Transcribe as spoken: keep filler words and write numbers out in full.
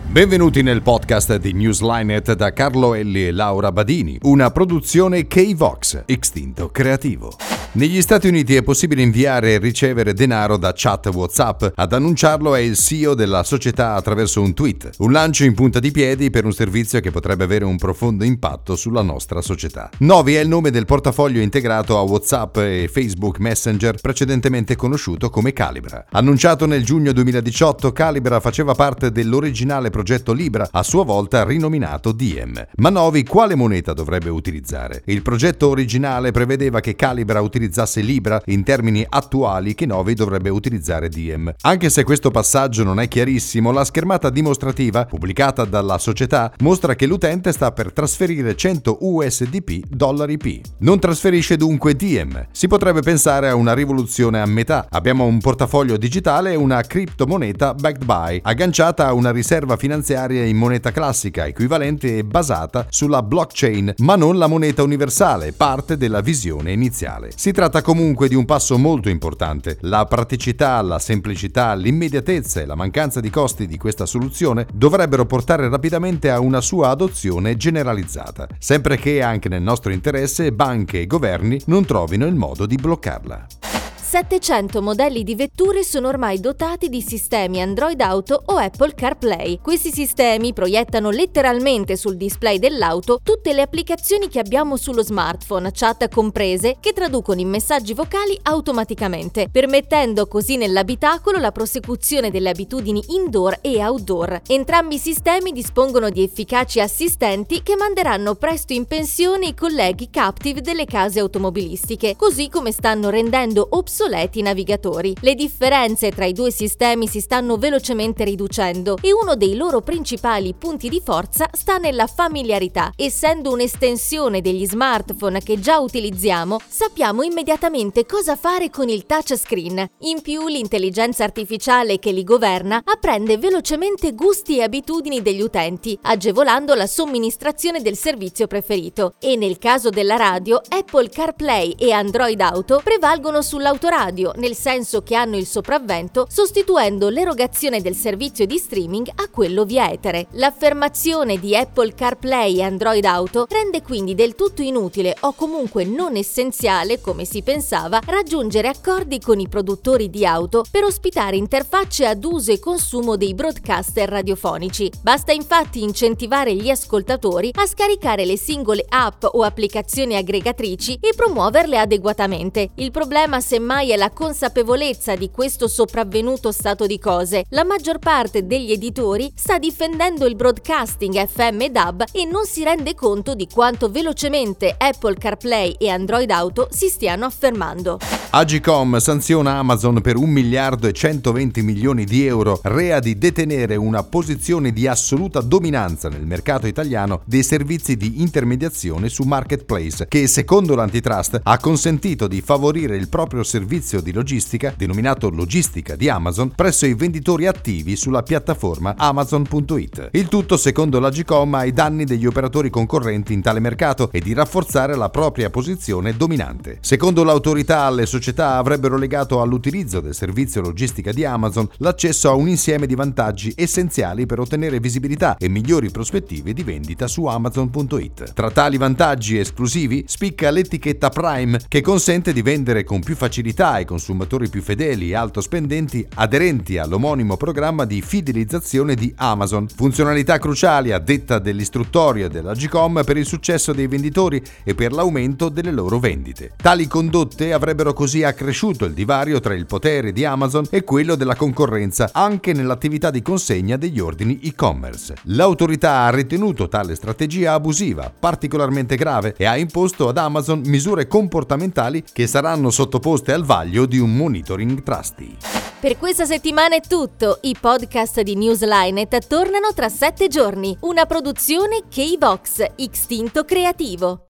Benvenuti nel podcast di Newslinet da Carlo Elli e Laura Badini, una produzione K-Vox, Extinto Creativo. Negli Stati Uniti è possibile inviare e ricevere denaro da chat WhatsApp. Ad annunciarlo è il C E O della società attraverso un tweet. Un lancio in punta di piedi per un servizio che potrebbe avere un profondo impatto sulla nostra società. Novi è il nome del portafoglio integrato a WhatsApp e Facebook Messenger, precedentemente conosciuto come Calibra. Annunciato nel giugno duemiladiciotto, Calibra faceva parte dell'originale progetto Libra, a sua volta rinominato Diem. Ma Novi quale moneta dovrebbe utilizzare? Il progetto originale prevedeva che Calibra utilizzasse utilizzasse Libra, in termini attuali che Novi dovrebbe utilizzare Diem. Anche se questo passaggio non è chiarissimo, la schermata dimostrativa pubblicata dalla società mostra che l'utente sta per trasferire cento U S D P dollari P. Non trasferisce dunque Diem. Si potrebbe pensare a una rivoluzione a metà. Abbiamo un portafoglio digitale e una criptomoneta backed by, agganciata a una riserva finanziaria in moneta classica, equivalente e basata sulla blockchain, ma non la moneta universale, parte della visione iniziale. Si tratta comunque di un passo molto importante. La praticità, la semplicità, l'immediatezza e la mancanza di costi di questa soluzione dovrebbero portare rapidamente a una sua adozione generalizzata, sempre che anche nel nostro interesse banche e governi non trovino il modo di bloccarla. settecento modelli di vetture sono ormai dotati di sistemi Android Auto o Apple CarPlay. Questi sistemi proiettano letteralmente sul display dell'auto tutte le applicazioni che abbiamo sullo smartphone, chat comprese, che traducono in messaggi vocali automaticamente, permettendo così nell'abitacolo la prosecuzione delle abitudini indoor e outdoor. Entrambi i sistemi dispongono di efficaci assistenti che manderanno presto in pensione i colleghi captive delle case automobilistiche, così come stanno rendendo obsoleti i navigatori. Le differenze tra i due sistemi si stanno velocemente riducendo e uno dei loro principali punti di forza sta nella familiarità. Essendo un'estensione degli smartphone che già utilizziamo, sappiamo immediatamente cosa fare con il touchscreen. In più, l'intelligenza artificiale che li governa apprende velocemente gusti e abitudini degli utenti, agevolando la somministrazione del servizio preferito. E nel caso della radio, Apple CarPlay e Android Auto prevalgono sull'autoradio, nel senso che hanno il sopravvento sostituendo l'erogazione del servizio di streaming a quello via etere. L'affermazione di Apple CarPlay e Android Auto rende quindi del tutto inutile o comunque non essenziale, come si pensava, raggiungere accordi con i produttori di auto per ospitare interfacce ad uso e consumo dei broadcaster radiofonici. Basta infatti incentivare gli ascoltatori a scaricare le singole app o applicazioni aggregatrici e promuoverle adeguatamente. Il problema semmai è la consapevolezza di questo sopravvenuto stato di cose. La maggior parte degli editori sta difendendo il broadcasting F M e D A B e non si rende conto di quanto velocemente Apple CarPlay e Android Auto si stiano affermando. Agicom sanziona Amazon per un miliardo e centoventi milioni di euro, rea di detenere una posizione di assoluta dominanza nel mercato italiano dei servizi di intermediazione su Marketplace, che secondo l'antitrust ha consentito di favorire il proprio servizio di logistica, denominato Logistica di Amazon, presso i venditori attivi sulla piattaforma Amazon punto it. Il tutto, secondo l'Agicom, ai danni degli operatori concorrenti in tale mercato e di rafforzare la propria posizione dominante. Secondo l'autorità, le società avrebbero legato all'utilizzo del servizio logistica di Amazon l'accesso a un insieme di vantaggi essenziali per ottenere visibilità e migliori prospettive di vendita su Amazon punto it. Tra tali vantaggi esclusivi spicca l'etichetta Prime, che consente di vendere con più facilità ai consumatori più fedeli e alto spendenti aderenti all'omonimo programma di fidelizzazione di Amazon. Funzionalità cruciali, a detta dell'istruttoria dell'Agicom, per il successo dei venditori e per l'aumento delle loro vendite. Tali condotte avrebbero così accresciuto il divario tra il potere di Amazon e quello della concorrenza anche nell'attività di consegna degli ordini e-commerce. L'autorità ha ritenuto tale strategia abusiva, particolarmente grave, e ha imposto ad Amazon misure comportamentali che saranno sottoposte al vaglio di un monitoring trustee. Per questa settimana è tutto. I podcast di Newslinet tornano tra sette giorni. Una produzione K-Vox, Extinto Creativo.